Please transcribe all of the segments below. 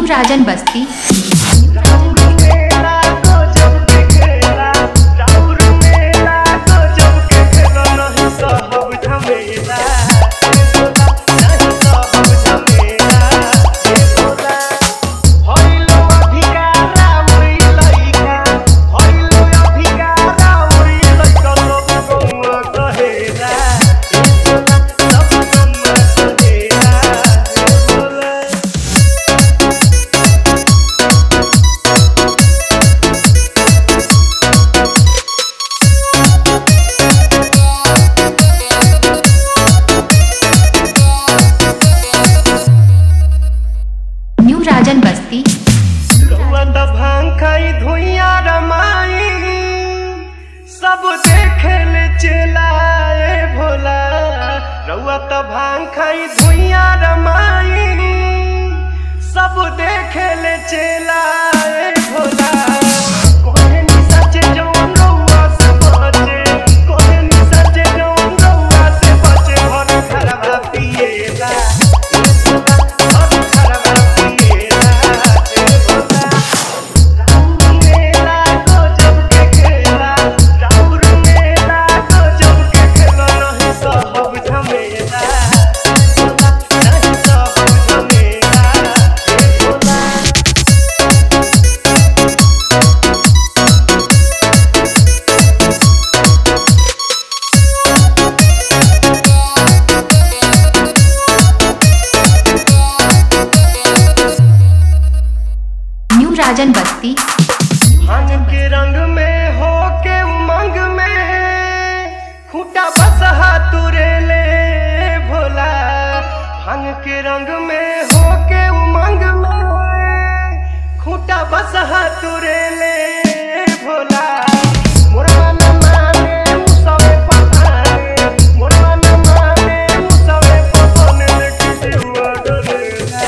राजन बस्ती। राजन बस्ती। भांग खाई धुइया रमाई सब देखे ले चलाए भोला। रउआ त भांग खाई धुइया रमाई सब देखे ले चलाए भोला। कोहे नि सचे जवन रउआ से बचे, कोहे नि सचे जवन रउआ से बचे। भर खरवा पिएला राजन बस्ती। भांग के रंग में हो के उमंग में खूटा बसहा तुरे ले भोला। भांग के रंग में हो के उमंग में खूटा बसहा तुरे ले भोला। मोरवा न माने मुसवे पताने, मोरवा न माने मुसवे पताने। देखी हुआ डरेला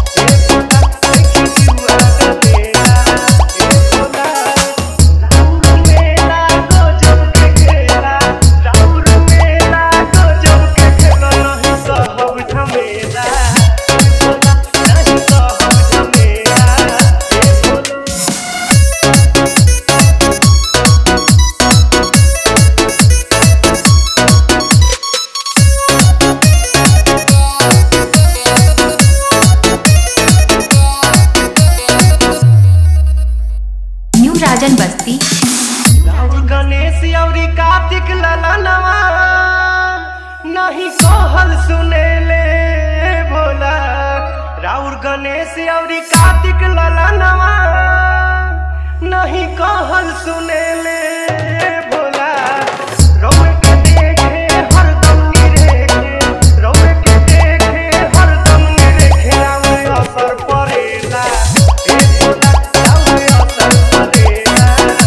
राजन बस्ती। राउर गणेश अउरी कार्तिक ललनवा नहीं कहल सुने ले भोला। राउर गणेश अउरी कार्तिक ललनवा नहीं कहल सुने ले भोला। रउए के देखे हरदम निरेखे, रउए के देखे हरदम निरेखे। राउर असर पड़ेला ए भोला, राउर असर पड़ेला।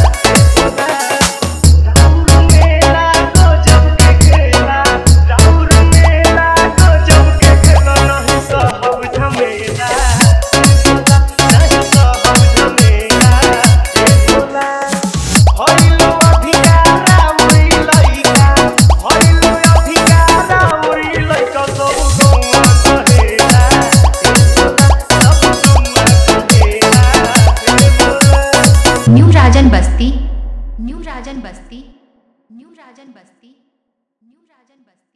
Rajan Basti. New Rajan Basti. New Rajan Basti. New Rajan बस्ती।